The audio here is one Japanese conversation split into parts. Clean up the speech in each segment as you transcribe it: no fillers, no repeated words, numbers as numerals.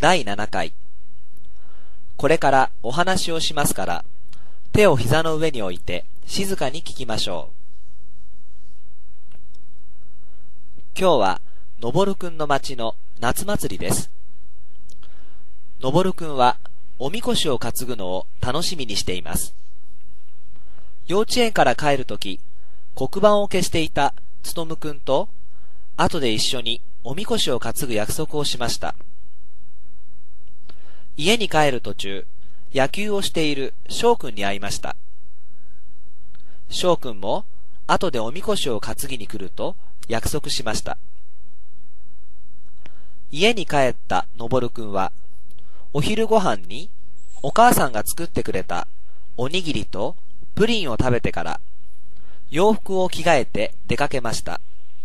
第7回。これからお話をしますから、手を膝の上に置いて静かに聞きましょう。今日は、のぼるくんの町の夏祭りです。のぼるくんは、おみこしを担ぐのを楽しみにしています。幼稚園から帰るとき、黒板を消していたつとむくんと、後で一緒におみこしを担ぐ約束をしました。家に帰る途中、野球をしている翔くんに会いました。翔くんも、後でおみこしを担ぎに来ると約束しました。家に帰ったのぼるくんは、お昼ご飯にお母さんが作ってくれたおにぎりとプリンを食べてから洋服を着替えて出かけました。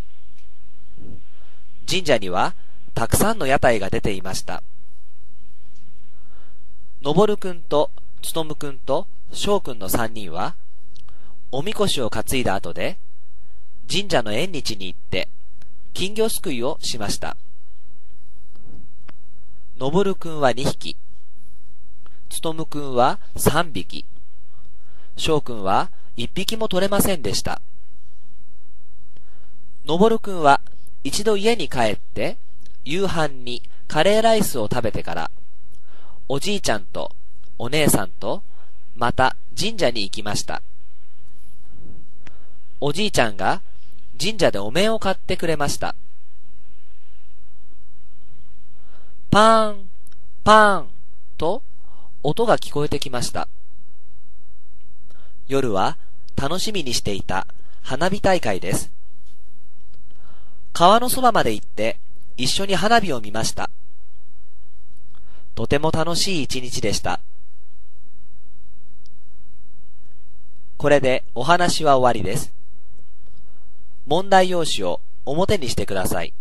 神社にはたくさんの屋台が出ていました。のぼるくんとつとむくんと翔くんの3人はおみこしを担いだ後で神社の縁日に行って金魚すくいをしました。のぼるくんは2匹、つとむくんは3匹、翔くんは1匹も取れませんでした。のぼるくんは一度家に帰って夕飯にカレーライスを食べてからおじいちゃんとお姉さんとまた神社に行きました。おじいちゃんが神社でお面を買ってくれました。パーン、パーンと音が聞こえてきました。夜は楽しみにしていた花火大会です。川のそばまで行って一緒に花火を見ました。とても楽しい一日でした。これでお話は終わりです。問題用紙を表にしてください。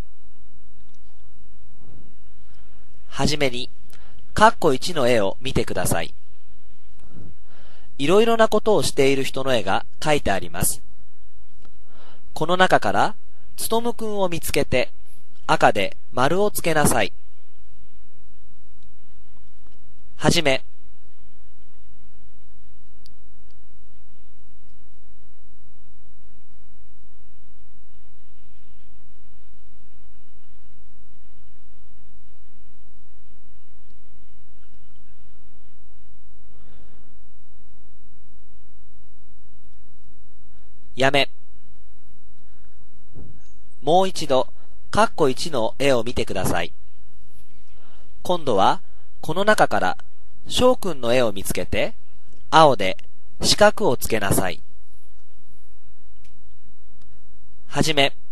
はじめに、括弧1の絵を見てください。いろいろなことをしている人の絵が描いてあります。この中から、つとむくんを見つけて、赤で丸をつけなさい。はじめ。やめ。もう一度、括弧1の絵を見てください。今度は、この中から、翔くんの絵を見つけて、青で四角をつけなさい。はじめ。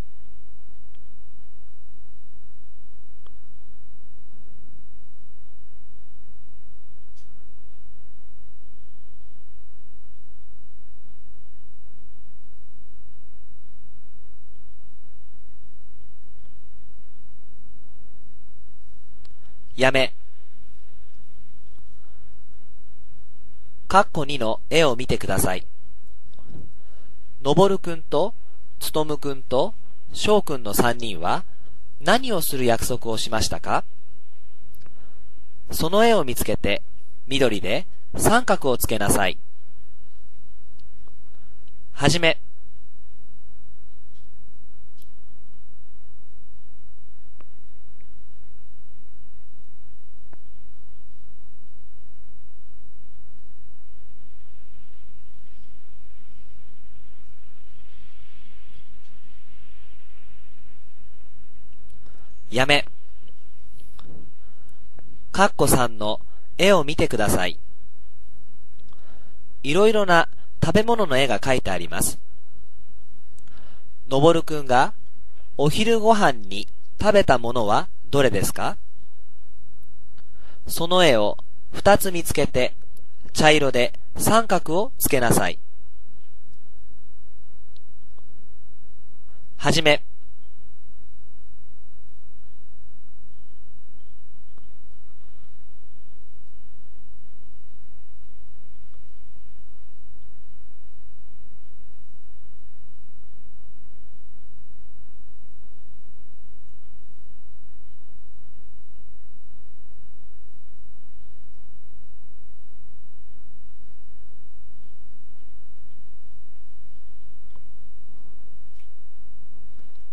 やめ。括弧2の絵を見てください。のぼるくんと、つとむくんと、翔くんの3人は、何をする約束をしましたか？その絵を見つけて、緑で三角をつけなさい。はじめ。やめ。括弧3の絵を見てください。いろいろな食べ物の絵が描いてあります。のぼるくんがお昼ご飯に食べたものはどれですか？その絵を2つ見つけて茶色で三角をつけなさい。はじめ。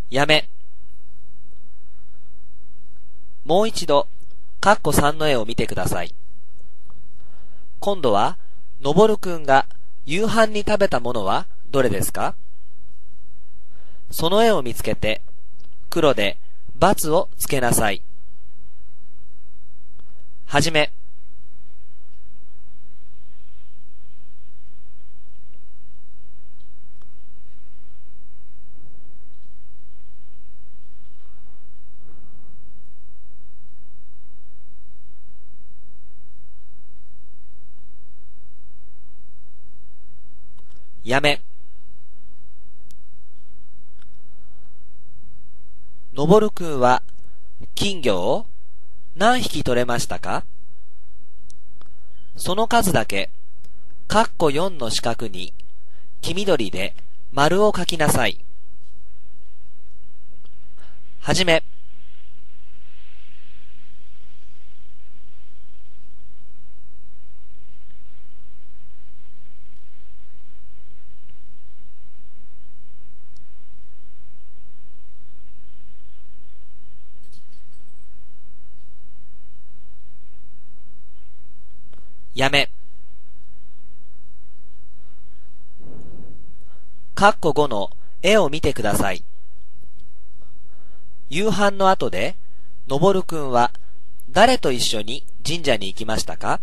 やめ。もう一度、カッコ3の絵を見てください。今度は、のぼるくんが夕飯に食べたものはどれですか？その絵を見つけて、黒で×をつけなさい。はじめ。やめ。のぼるくんは金魚を何匹取れましたか？その数だけ、カッコ4の四角に黄緑で丸を書きなさい。はじめ。やめ。カッコ5の絵を見てください。夕飯の後で、のぼるくんは誰と一緒に神社に行きましたか？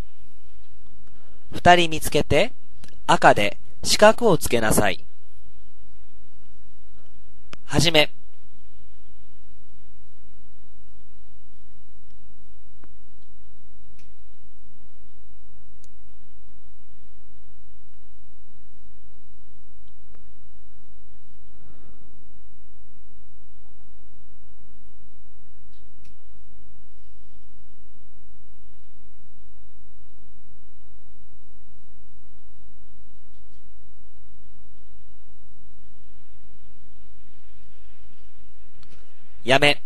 二人見つけて赤で四角をつけなさい。はじめ。やめ。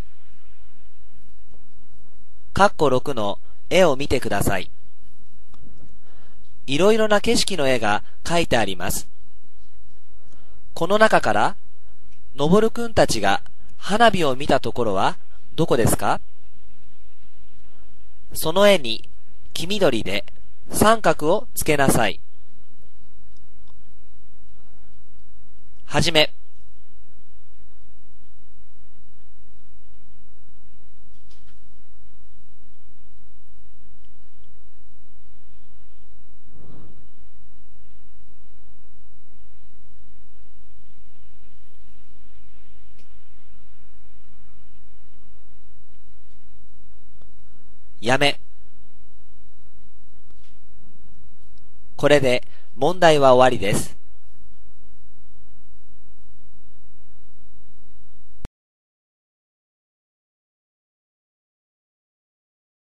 カッコ6の絵を見てください。いろいろな景色の絵が描いてあります。この中から、のぼるくんたちが花火を見たところはどこですか？その絵に黄緑で三角をつけなさい。はじめ。やめ。これで問題は終わりです。